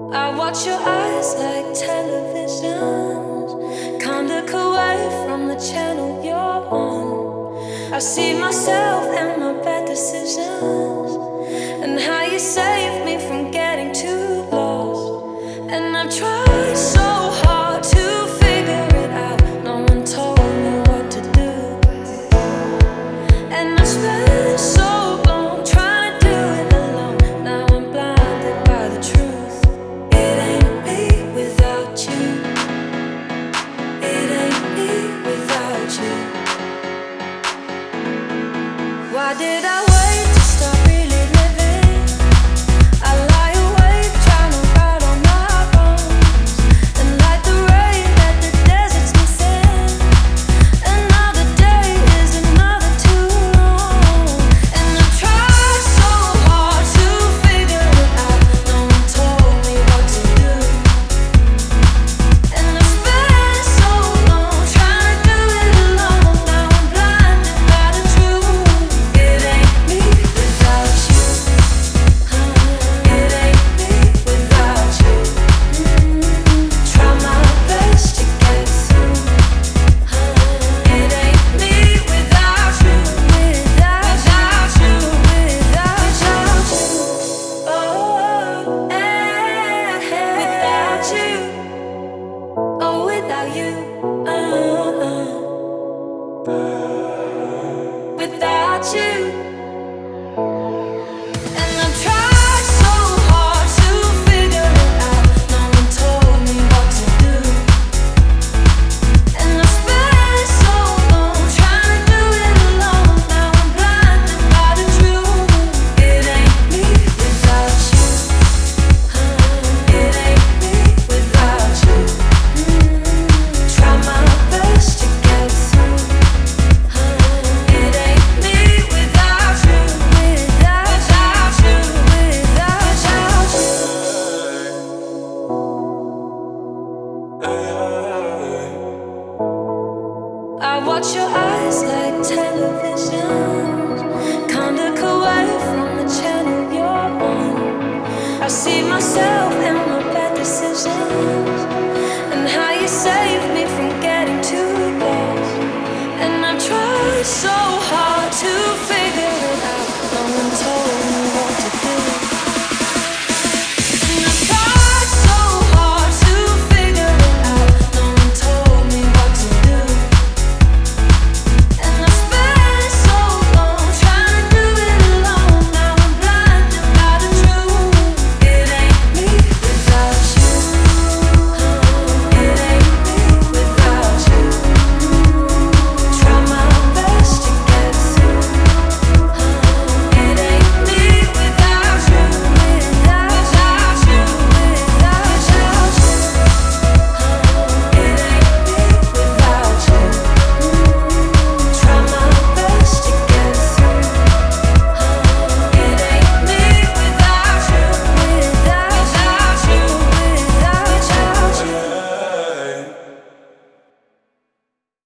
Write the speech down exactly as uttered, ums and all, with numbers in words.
I watch your eyes like televisions. Can't look away from the channel you're on. I see myself and my bad decisions, and how you saved me from getting too lost. And I tried so hard to figure it out. No one told me what to do, and I spent so long trying to do it alone. Now I'm blinded by the truth. It ain't me without you. It ain't me without you. Why did I wait to start really living? I lie awake trying to write on my bones, and like the rain that the desert's missing. Another day is another too long, and I tried so hard to figure it out. No one told me what to do, and I spent so long trying to do it alone. Now I'm blinded by the truth. It ain't me without you. It ain't me without you. Try my best to get through. It ain't me without you. Without you. Without you. Oh, eh, without you. Oh, without you. Uh, uh.